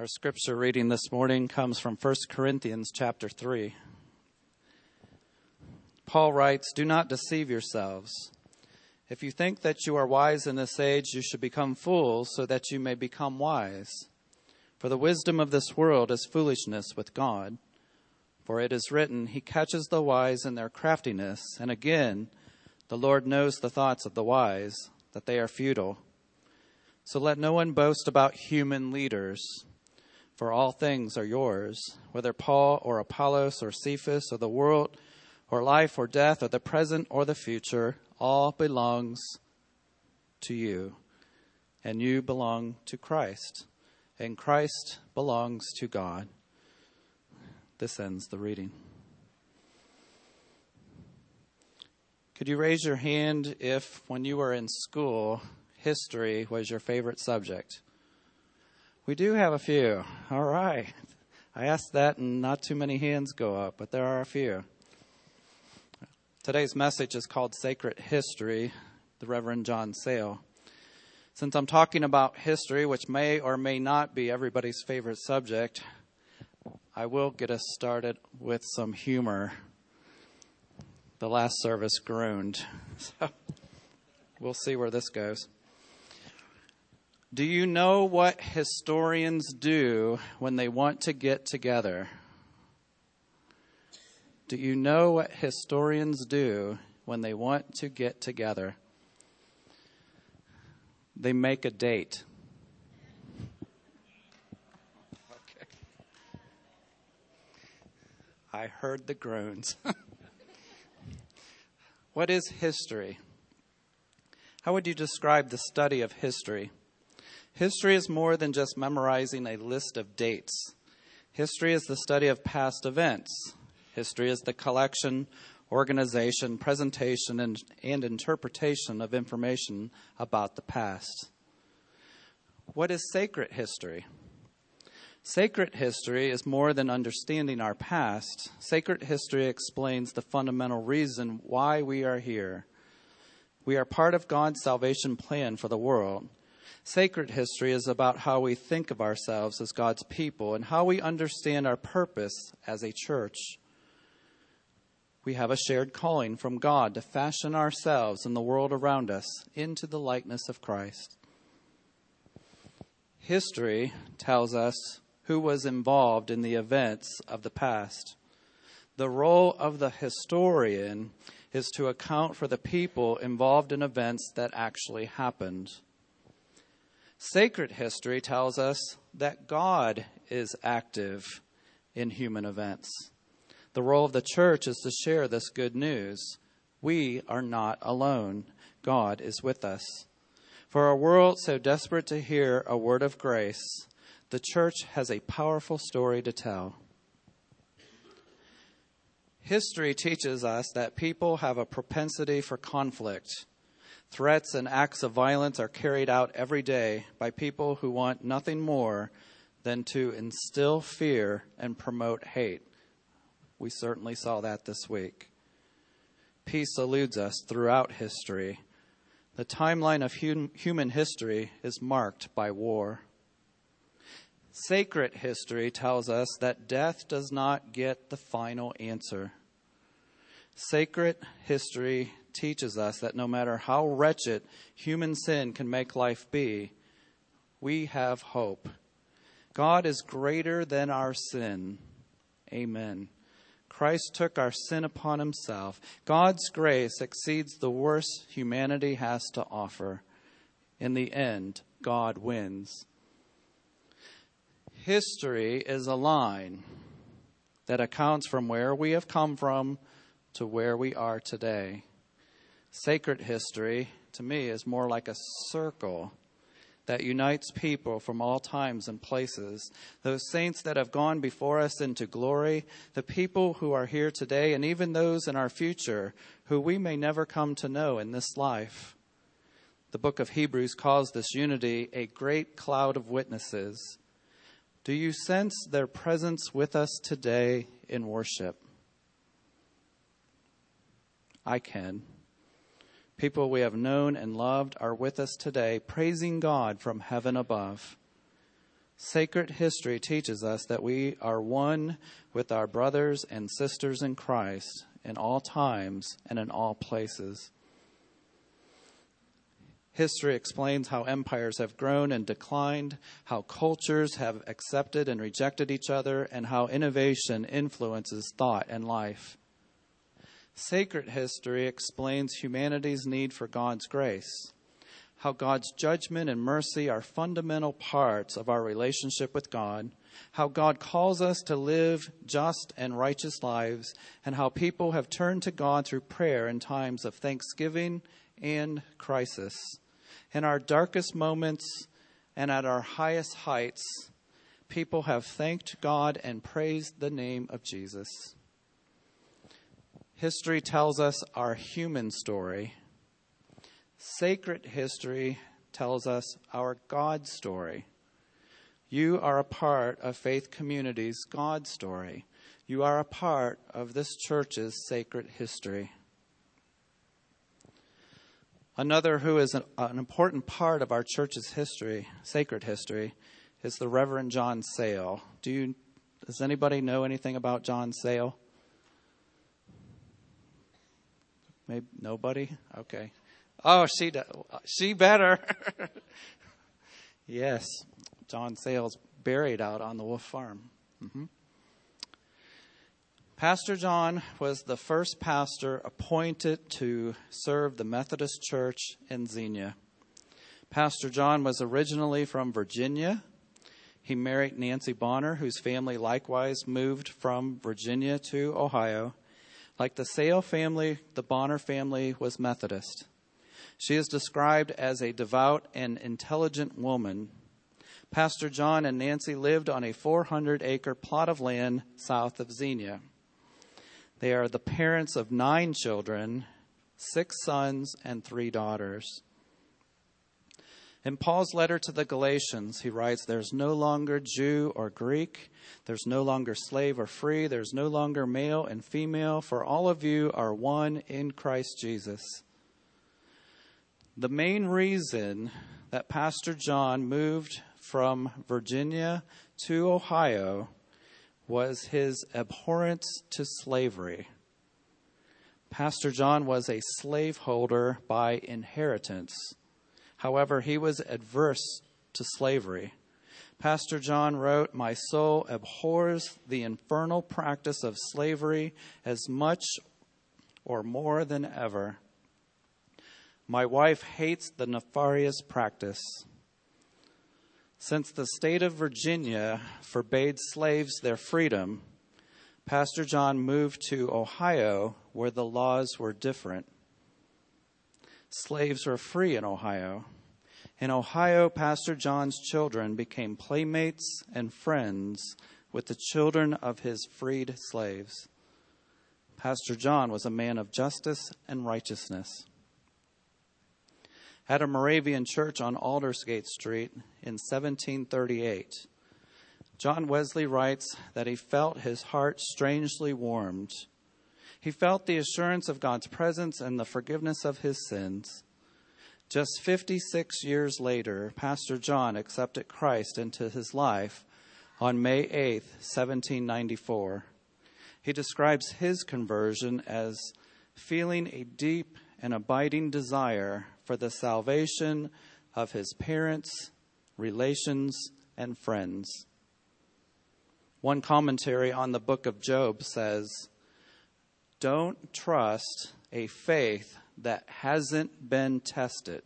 Our scripture reading this morning comes from 1 Corinthians chapter 3. Paul writes, "Do not deceive yourselves. If you think that you are wise in this age, you should become fools so that you may become wise. For the wisdom of this world is foolishness with God. For it is written, He catches the wise in their craftiness. And again, the Lord knows the thoughts of the wise, that they are futile. So let no one boast about human leaders. For all things are yours, whether Paul or Apollos or Cephas or the world or life or death or the present or the future, all belongs to you. And you belong to Christ. And Christ belongs to God." This ends the reading. Could you raise your hand if, when you were in school, history was your favorite subject? We do have a few. All right. I asked that and not too many hands go up, but there are a few. Today's message is called Sacred History, the Reverend John Sale. Since I'm talking about history, which may or may not be everybody's favorite subject, I will get us started with some humor. The last service groaned, so we'll see where this goes. Do you know what historians do when they want to get together? Do you know what historians do when they want to get together? They make a date. Okay. I heard the groans. What is history? How would you describe the study of history? History is more than just memorizing a list of dates. History is the study of past events. History is the collection, organization, presentation, and interpretation of information about the past. What is sacred history? Sacred history is more than understanding our past. Sacred history explains the fundamental reason why we are here. We are part of God's salvation plan for the world. Sacred history is about how we think of ourselves as God's people and how we understand our purpose as a church. We have a shared calling from God to fashion ourselves and the world around us into the likeness of Christ. History tells us who was involved in the events of the past. The role of the historian is to account for the people involved in events that actually happened. Sacred history tells us that God is active in human events. The role of the church is to share this good news. We are not alone. God is with us. For a world so desperate to hear a word of grace, the church has a powerful story to tell. History teaches us that people have a propensity for conflict. Threats and acts of violence are carried out every day by people who want nothing more than to instill fear and promote hate. We certainly saw that this week. Peace eludes us throughout history. The timeline of human history is marked by war. Sacred history tells us that death does not get the final answer. Sacred history teaches us that no matter how wretched human sin can make life be, we have hope. God is greater than our sin. Amen. Christ took our sin upon himself. God's grace exceeds the worst humanity has to offer. In the end, God wins. History is a line that accounts from where we have come from to where we are today. Sacred history, to me, is more like a circle that unites people from all times and places. Those saints that have gone before us into glory, the people who are here today, and even those in our future who we may never come to know in this life. The book of Hebrews calls this unity a great cloud of witnesses. Do you sense their presence with us today in worship? I can. People we have known and loved are with us today, praising God from heaven above. Sacred history teaches us that we are one with our brothers and sisters in Christ in all times and in all places. History explains how empires have grown and declined, how cultures have accepted and rejected each other, and how innovation influences thought and life. Sacred history explains humanity's need for God's grace, how God's judgment and mercy are fundamental parts of our relationship with God, how God calls us to live just and righteous lives, and how people have turned to God through prayer in times of thanksgiving and crisis. In our darkest moments and at our highest heights, people have thanked God and praised the name of Jesus. History tells us our human story. Sacred history tells us our God story. You are a part of Faith Community's God story. You are a part of this church's sacred history. Another who is an important part of our church's history, sacred history, is the Reverend John Sale. Does anybody know anything about John Sale? Maybe nobody? Okay. Oh, she better. Yes, John Sale's buried out on the Wolf Farm. Mm-hmm. Pastor John was the first pastor appointed to serve the Methodist Church in Xenia. Pastor John was originally from Virginia. He married Nancy Bonner, whose family likewise moved from Virginia to Ohio. Like the Sale family, the Bonner family was Methodist. She is described as a devout and intelligent woman. Pastor John and Nancy lived on a 400-acre plot of land south of Xenia. They are the parents of 9 children, 6 sons and 3 daughters. In Paul's letter to the Galatians, he writes, "There's no longer Jew or Greek. There's no longer slave or free. There's no longer male and female, for all of you are one in Christ Jesus." The main reason that Pastor John moved from Virginia to Ohio was his abhorrence to slavery. Pastor John was a slaveholder by inheritance. However, he was adverse to slavery. Pastor John wrote, "My soul abhors the infernal practice of slavery as much or more than ever. My wife hates the nefarious practice." Since the state of Virginia forbade slaves their freedom, Pastor John moved to Ohio, where the laws were different. Slaves were free in Ohio. In Ohio, Pastor John's children became playmates and friends with the children of his freed slaves. Pastor John was a man of justice and righteousness. At a Moravian church on Aldersgate Street in 1738, John Wesley writes that he felt his heart strangely warmed. He felt the assurance of God's presence and the forgiveness of his sins. Just 56 years later, Pastor John accepted Christ into his life on May 8, 1794. He describes his conversion as feeling a deep and abiding desire for the salvation of his parents, relations, and friends. One commentary on the book of Job says, "Don't trust a faith that hasn't been tested."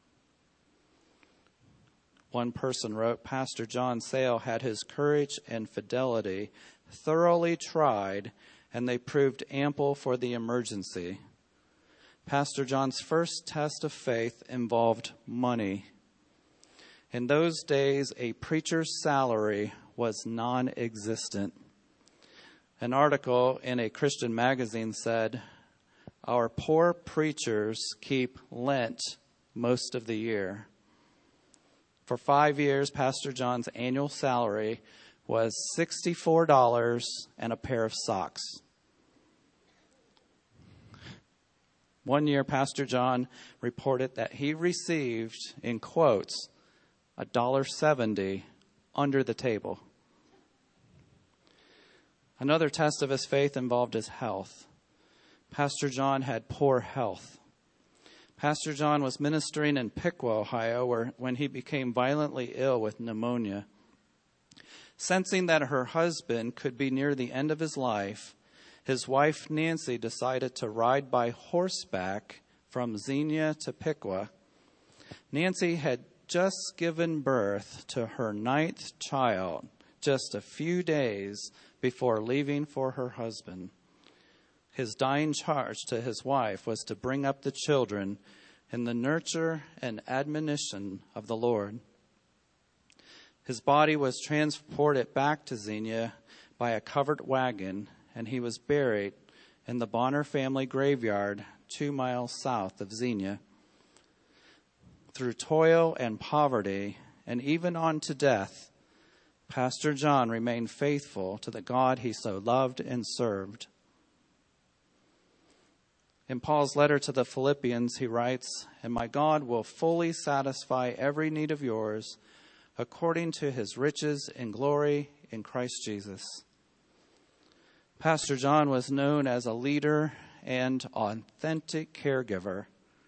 One person wrote, "Pastor John Sale had his courage and fidelity thoroughly tried, and they proved ample for the emergency." Pastor John's first test of faith involved money. In those days, a preacher's salary was non-existent. An article in a Christian magazine said, "Our poor preachers keep Lent most of the year." For 5 years, Pastor John's annual salary was $64 and a pair of socks. One year, Pastor John reported that he received, in quotes, $1.70 under the table. Another test of his faith involved his health. Pastor John had poor health. Pastor John was ministering in Piqua, Ohio, when he became violently ill with pneumonia. Sensing that her husband could be near the end of his life, his wife Nancy decided to ride by horseback from Xenia to Piqua. Nancy had just given birth to her 9th child just a few days before leaving for her husband. His dying charge to his wife was to bring up the children in the nurture and admonition of the Lord. His body was transported back to Xenia by a covered wagon, and he was buried in the Bonner family graveyard 2 miles south of Xenia. Through toil and poverty, and even unto death, Pastor John remained faithful to the God he so loved and served. In Paul's letter to the Philippians, he writes, "And my God will fully satisfy every need of yours according to his riches in glory in Christ Jesus." Pastor John was known as a leader and authentic caregiver.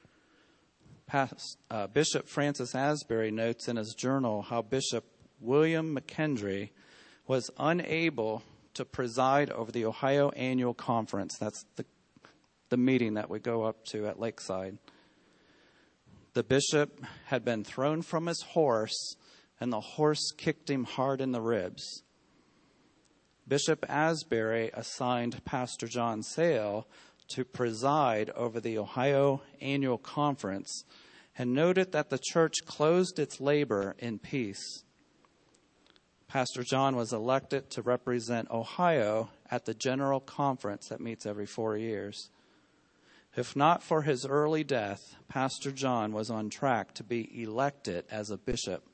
Bishop Francis Asbury notes in his journal how Bishop William McKendry was unable to preside over the Ohio Annual Conference. That's the meeting that we go up to at Lakeside. The bishop had been thrown from his horse, and the horse kicked him hard in the ribs. Bishop Asbury assigned Pastor John Sale to preside over the Ohio Annual Conference and noted that the church closed its labor in peace. Pastor John was elected to represent Ohio at the General Conference that meets every 4 years. If not for his early death, Pastor John was on track to be elected as a bishop.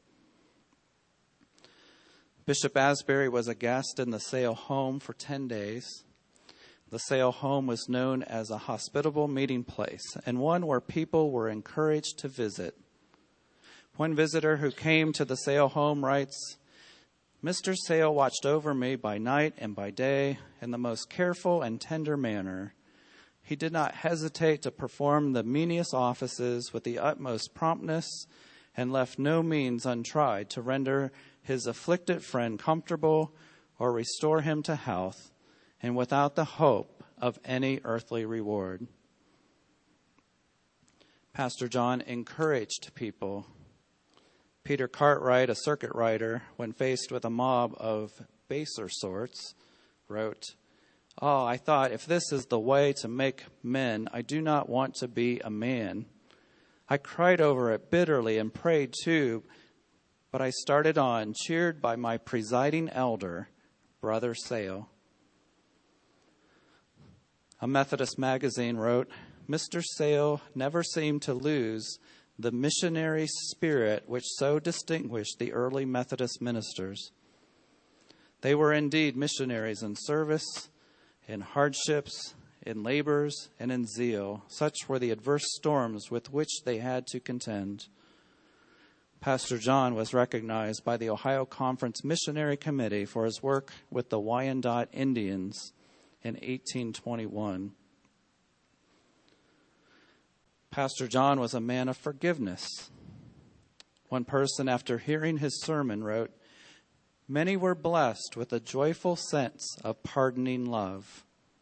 Bishop Asbury was a guest in the Sale home for 10 days. The Sale home was known as a hospitable meeting place and one where people were encouraged to visit. One visitor who came to the Sale home writes, "Mr. Sale watched over me by night and by day in the most careful and tender manner. He did not hesitate to perform the menial offices with the utmost promptness and left no means untried to render his afflicted friend comfortable or restore him to health, and without the hope of any earthly reward." Pastor John encouraged people. Peter Cartwright, a circuit rider, when faced with a mob of baser sorts, wrote, "Oh, I thought, if this is the way to make men, I do not want to be a man. I cried over it bitterly and prayed too, but I started on, cheered by my presiding elder, Brother Sale." A Methodist magazine wrote, "Mr. Sale never seemed to lose the missionary spirit which so distinguished the early Methodist ministers. They were indeed missionaries in service, in hardships, in labors, and in zeal. Such were the adverse storms with which they had to contend." Pastor John was recognized by the Ohio Conference Missionary Committee for his work with the Wyandot Indians in 1821. Pastor John was a man of forgiveness. One person, after hearing his sermon, wrote, "Many were blessed with a joyful sense of pardoning love."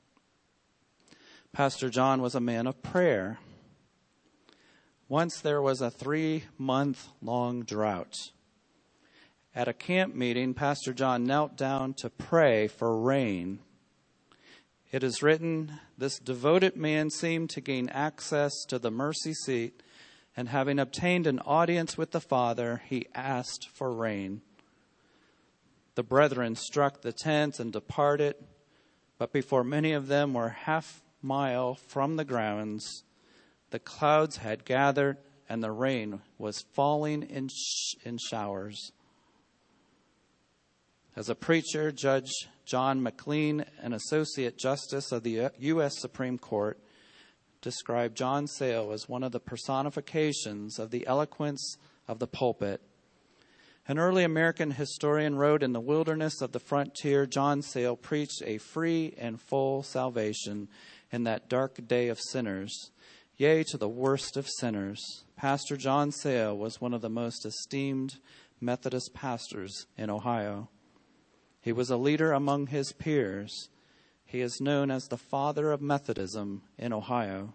Pastor John was a man of prayer. Once there was a 3-month-long drought. At a camp meeting, Pastor John knelt down to pray for rain. It is written, "This devoted man seemed to gain access to the mercy seat, and having obtained an audience with the Father, he asked for rain. The brethren struck the tents and departed, but before many of them were half-mile from the grounds, the clouds had gathered and the rain was falling in showers." As a preacher, Judge John McLean, an Associate Justice of the U.S. Supreme Court, described John Sale as one of the personifications of the eloquence of the pulpit. An early American historian wrote, "In the wilderness of the frontier, John Sale preached a free and full salvation in that dark day of sinners, yea, to the worst of sinners." Pastor John Sale was one of the most esteemed Methodist pastors in Ohio. He was a leader among his peers. He is known as the father of Methodism in Ohio.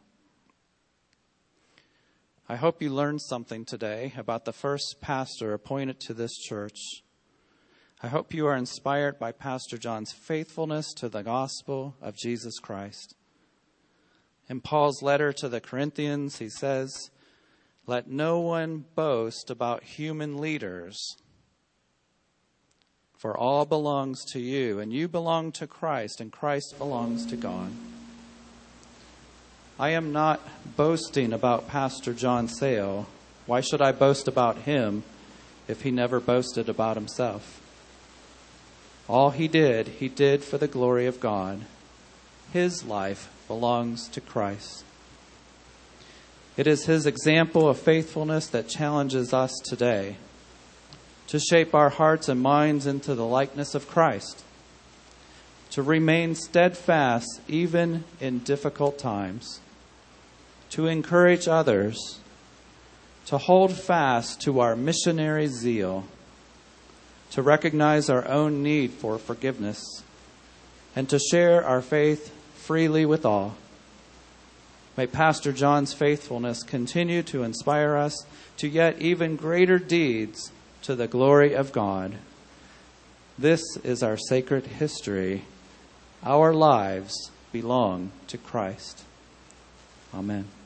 I hope you learned something today about the first pastor appointed to this church. I hope you are inspired by Pastor John's faithfulness to the gospel of Jesus Christ. In Paul's letter to the Corinthians, he says, "Let no one boast about human leaders, for all belongs to you, and you belong to Christ, and Christ belongs to God." I am not boasting about Pastor John Sale. Why should I boast about him if he never boasted about himself? All he did for the glory of God. His life belongs to Christ. It is his example of faithfulness that challenges us today to shape our hearts and minds into the likeness of Christ, to remain steadfast even in difficult times, to encourage others, to hold fast to our missionary zeal, to recognize our own need for forgiveness, and to share our faith freely with all. May Pastor John's faithfulness continue to inspire us to yet even greater deeds to the glory of God. This is our sacred history. Our lives belong to Christ. Amen.